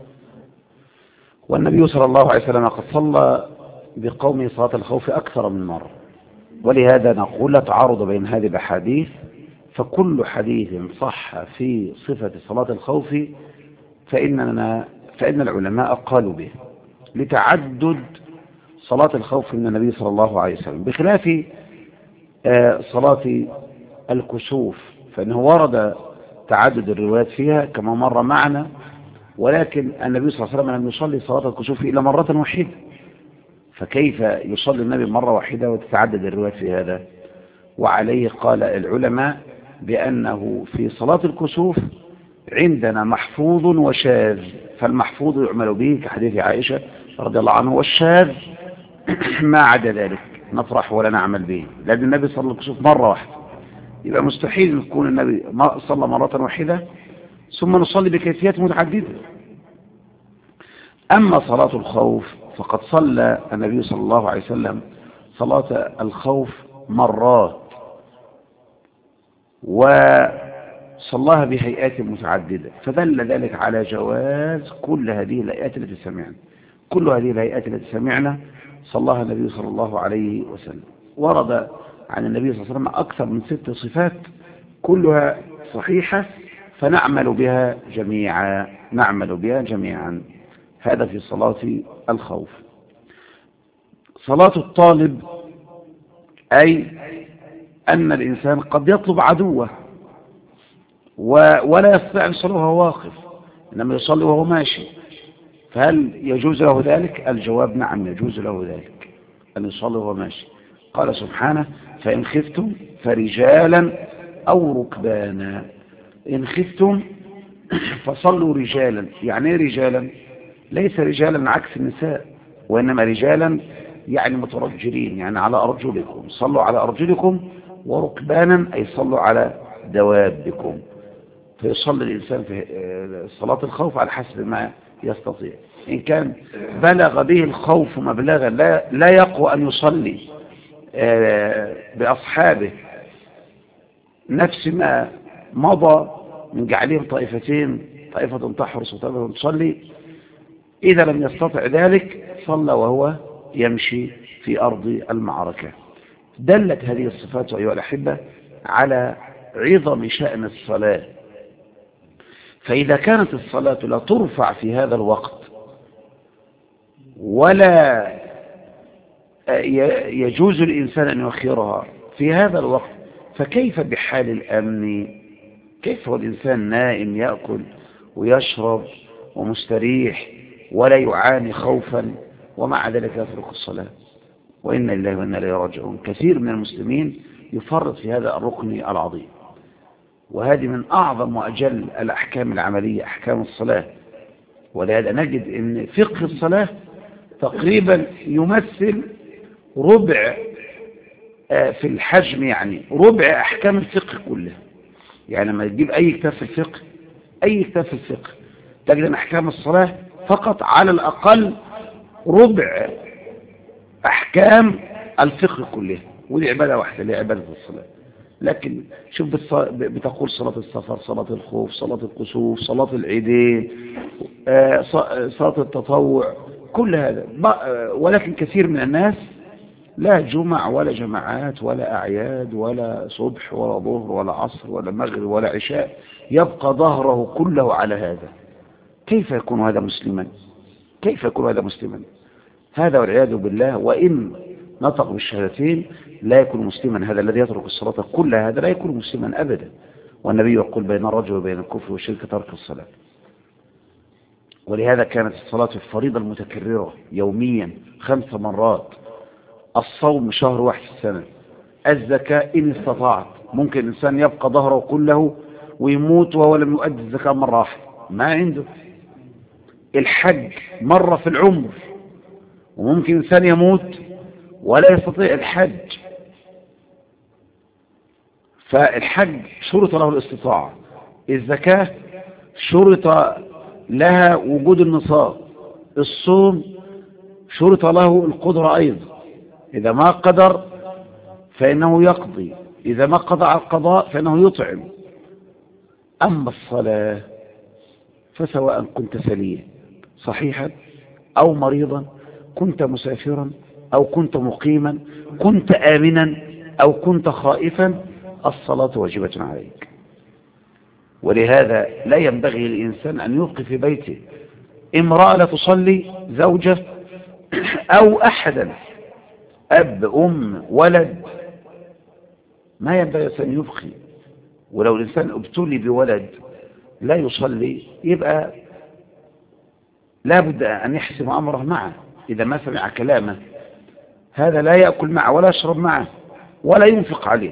والنبي صلى الله عليه وسلم قد صلى بقومه صلاة الخوف أكثر من مرة ولهذا نقول لا تعارض بين هذه الأحاديث فكل حديث صح في صفة صلاة الخوف فإننا فإن العلماء قالوا به لتعدد صلاة الخوف من النبي صلى الله عليه وسلم، بخلاف صلاة الكسوف فإنه ورد تعدد الروايات فيها كما مر معنا، ولكن النبي صلى الله عليه وسلم لم يصلي صلاة الكسوف إلا مرة واحدة، فكيف يصلي النبي مرة واحدة وتتعدد الروايات في هذا؟ وعليه قال العلماء بأنه في صلاة الكسوف عندنا محفوظ وشاذ، فالمحفوظ يعمل به كحديث عائشة رضي الله عنه، والشاذ ما عدا ذلك نطرح ولا نعمل به، لأن النبي صلى الكسوف مرة واحدة، يبقى مستحيل يكون النبي صلى مرة واحدة ثم نصلي بكيفيات متعددة. أما صلاة الخوف فقد صلى النبي صلى الله عليه وسلم صلاة الخوف مرات، وصلاها بهيئات متعددة، فدل ذلك على جواز كل هذه الهيئات التي سمعنا، كل هذه الهيئات التي سمعنا صلاها النبي صلى الله عليه وسلم. ورد عن النبي صلى الله عليه وسلم أكثر من ست صفات كلها صحيحة، فنعمل بها جميعا، نعمل بها جميعا. هذا في صلاة الخوف. صلاة الطالب أي أن الإنسان قد يطلب عدوه ولا يستطيع أن يصلي وهو واقف، إنما يصلي وهو ماشي، فهل يجوز له ذلك؟ الجواب نعم، يجوز له ذلك أن يصلي وهو ماشي. قال سبحانه: فإن خفتم فرجالا أو ركبانا. إن خفتم فصلوا رجالا. يعني ايه رجالا؟ ليس رجالا عكس النساء، وإنما رجالا يعني مترجلين، يعني على أرجلكم، صلوا على أرجلكم، وركبانا أي صلوا على دوابكم. فيصلي الإنسان في صلاة الخوف على حسب ما يستطيع. إن كان بلغ به الخوف مبلغا لا, لا يقوى أن يصلي بأصحابه نفس ما مضى من جعلهم طائفتين، طائفة تحرس وطائفة تصلي، إذا لم يستطع ذلك صلى وهو يمشي في أرض المعركة. دلت هذه الصفات أيها الأحبة على عظم شأن الصلاة، فإذا كانت الصلاة لا ترفع في هذا الوقت ولا يجوز الإنسان أن يؤخرها في هذا الوقت، فكيف بحال الأمن؟ كيف والإنسان نائم يأكل ويشرب ومستريح ولا يعاني خوفا ومع ذلك يترك الصلاة؟ وإنا لله وإنا إليه راجعون. كثير من المسلمين يفرط في هذا الركن العظيم، وهذه من أعظم وأجل الأحكام العملية، أحكام الصلاة. ولهذا نجد أن فقه الصلاة تقريبا يمثل ربع في الحجم، يعني ربع أحكام الفقه كلها. يعني لما تجيب أي كتاب في الفقه، أي كتاب في الفقه، تجد أن أحكام الصلاة فقط على الأقل ربع أحكام الفقه كلها، ودي عبادة واحدة اللي هي عبادة الصلاة. لكن شوف بتقول صلاة السفر، صلاة الخوف، صلاة الكسوف، صلاة العيدين، صلاة التطوع، كل هذا. ولكن كثير من الناس لا جمع ولا جماعات ولا أعياد ولا صبح ولا ظهر ولا عصر ولا مغرب ولا عشاء، يبقى ظهره كله على هذا. كيف يكون هذا مسلما؟ كيف يكون هذا مسلما؟ هذا والعياذ بالله. وإن نطق بالشهادتين لا يكون مسلما. هذا الذي يترك الصلاة كل هذا لا يكون مسلما أبدا. والنبي يقول: بين الرجل وبين الكفر والشرك ترك الصلاة. ولهذا كانت الصلاة الفريضة المتكررة يوميا خمس مرات، الصوم شهر واحد في السنة، الزكاة إن استطاعت. ممكن الإنسان يبقى ظهره كله ويموت وهو لم يؤدي الزكاة مرة واحدة، ما عنده. الحج مرة في العمر، وممكن إنسان يموت ولا يستطيع الحج. فالحج شرط له الاستطاعة، الزكاة شرط لها وجود النصاب، الصوم شرط له القدرة أيضا، إذا ما قدر فإنه يقضي، إذا ما قضى على القضاء فإنه يطعم. أما الصلاة فسواء كنت سليا صحيحا أو مريضا، كنت مسافرا أو كنت مقيما، كنت آمنا أو كنت خائفا، الصلاة واجبة عليك. ولهذا لا ينبغي للإنسان أن يبقي في بيته امرأة لا تصلي، زوجة أو أحدا أب أم ولد ما ينبغي أن يبقي. ولو الإنسان ابتلي بولد لا يصلي يبقى لا بد أن يحسم أمره معه. إذا ما سمع كلامه هذا لا يأكل معه ولا يشرب معه ولا ينفق عليه.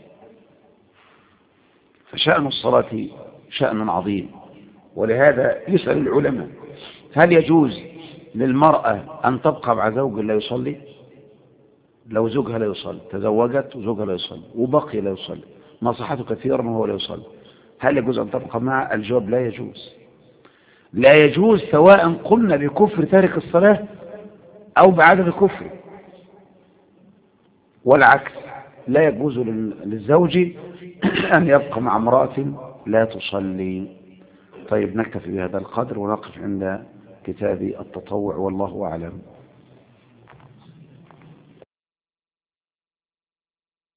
فشأن الصلاة شأن عظيم. ولهذا يسأل العلماء هل يجوز للمرأة أن تبقى مع زوج لا يصلي؟ لو زوجها لا يصلي، تزوجت وزوجها لا يصلي وبقي لا يصلي، نصحته كثيرا وهو لا يصلي، هل يجوز أن تبقى معه؟ الجواب لا يجوز. لا يجوز سواء قلنا بكفر تارك الصلاة أو بعدم كفر، والعكس لا يجوز للزوج أن يبقى مع امرأة لا تصلي. طيب نكتفي بهذا القدر ونقف عند كتاب التطوع والله أعلم.